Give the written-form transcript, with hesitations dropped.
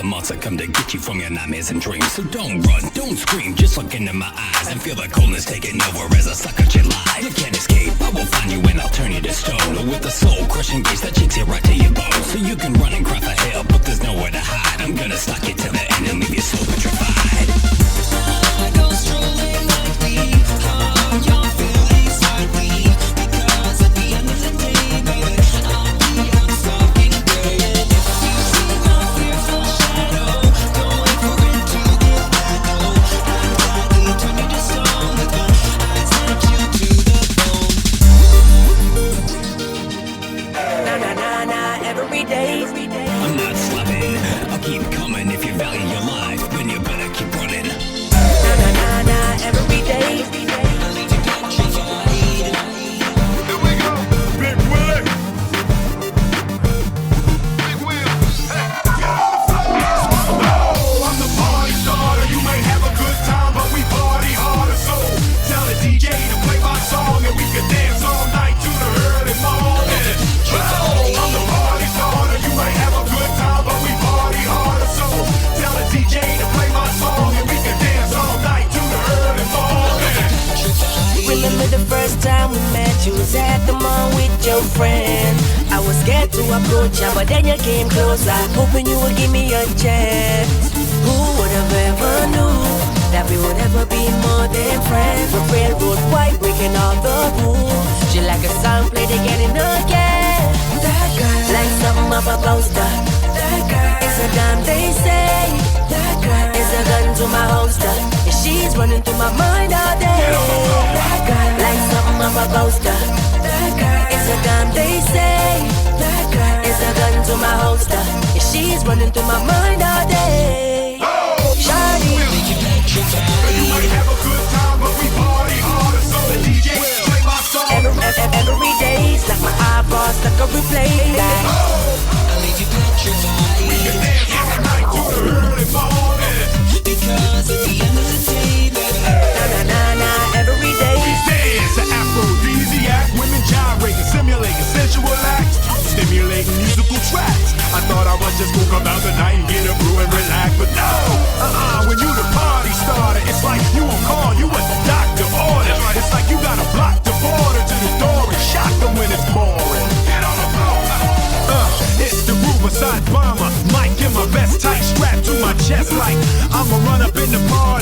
a monster come to get you from your nightmares and dreams. So don't run, don't scream, just look into my eyes and feel the coldness taking over as I suck at your lies. You can't escape, I will find you and I'll turn you to stone. With a soul-crushing gaze that shakes you right to your bones. So you can run and cry for help, but there's nowhere to hide. I'm gonna stalk you till the end and leave you so petrified. I go strolling like me, your feelings like me, because at the end of the day, baby, I'll be unstalking gray. And if you see my fearful shadow, going for it to get back, oh, I'd gladly turn you to stone with my eyes that you to the bone. Na na na na, every day. I'm not stopping, I'll keep coming. If you value your life, then you better keep running. Na na na na, every day. Here we go, Big Willie. Big Will. Hey, get on the floor. Oh, I'm the party starter. You may have a good time, but we party harder. So tell the DJ to play my song and we can dance all night to the early morning. Oh, I'm the party starter. You may have a good time, but we party harder. So tell the DJ to play my song and we can dance all night to the early morning. Remember the first time we met, you was at the mall with your friend. I was scared to approach you, but then you came closer, hoping you would give me a chance. Who would have ever knew that we would ever be more than friends? We're railroad white, breaking all the rules. She like a song played again and again. That girl, like something up a poster. That girl, it's a dime they say. That girl, it's a gun to my holster. And she's running through my mind all day. That girl, like something up a poster. That girl, it's a dime they say. That girl, it's a gun to my holster. And she's running through my mind all day. Shawty, You might have a good time, but we party harder. So the DJ play my song. every day's like my eyeballs stuck a replay. I leave you petrified. We can dance all night to the early morning. Because at the end of the day, baby, Na na na na, every day. These days, an aphrodisiac, women gyrating, simulating sensual acts, stimulating musical tracks. I thought I was just gonna come out the night and get a brew and relax, but no, when you the party starter, it's like you on call, you what the doctor ordered. It's like you gotta block the border to the door and shock them when it's pouring. Get on the floor. It's the Riverside bomber, Mike in my vest tight, strapped to my chest like I'ma run up in the bar